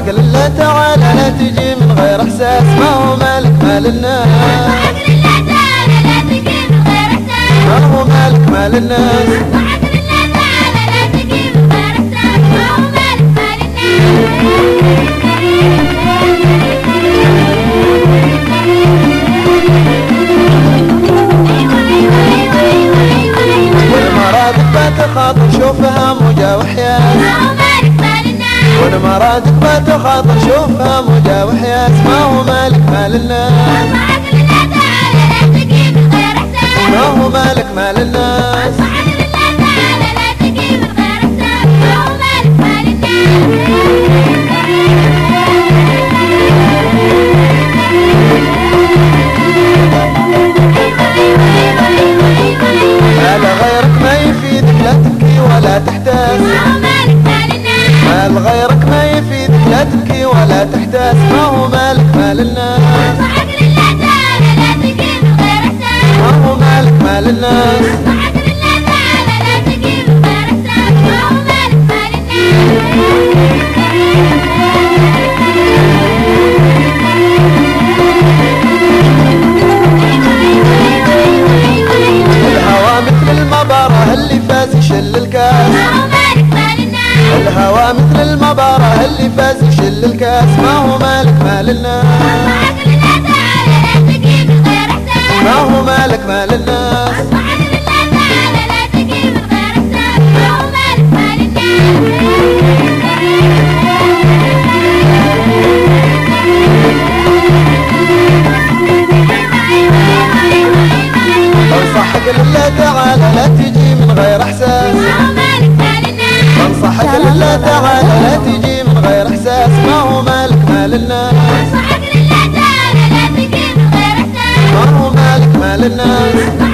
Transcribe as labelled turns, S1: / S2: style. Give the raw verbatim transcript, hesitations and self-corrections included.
S1: انصحك لله تعالى لا تجي من غير احساس، ما هو مالك مال الناس، ما هو مالك مال الناس. والمرادك بتخاطر شوفها موجة وحياس، والمرادك بتخاطر شوفها موجة وحياس، ما هو مالك مال الناس، ما هو مالك مال الناس. مال غيرك ما يفيدك لا تبكي ولا تحتاس، مال غيرك ما يفيدك لا تبكي ولا تحتاس، ما هو مالك مال الناس، ما هو مالك مال الناس. الهوى مثل المباراة اللي فاز يشل الكاس، الهوى مثل المباراة اللي فاز يشل الكاس، ما هو مالك مال الناس، ما هو مالك مال الناس. انصحك لله تعالى لا تجي من غير احساس، انصحك لله تعالى لا تجي من غير احساس، ما هو مالك مال الناس،
S2: انصحك لله تعالى لا تجي من غير احساس،
S1: ما هو مالك مال الناس.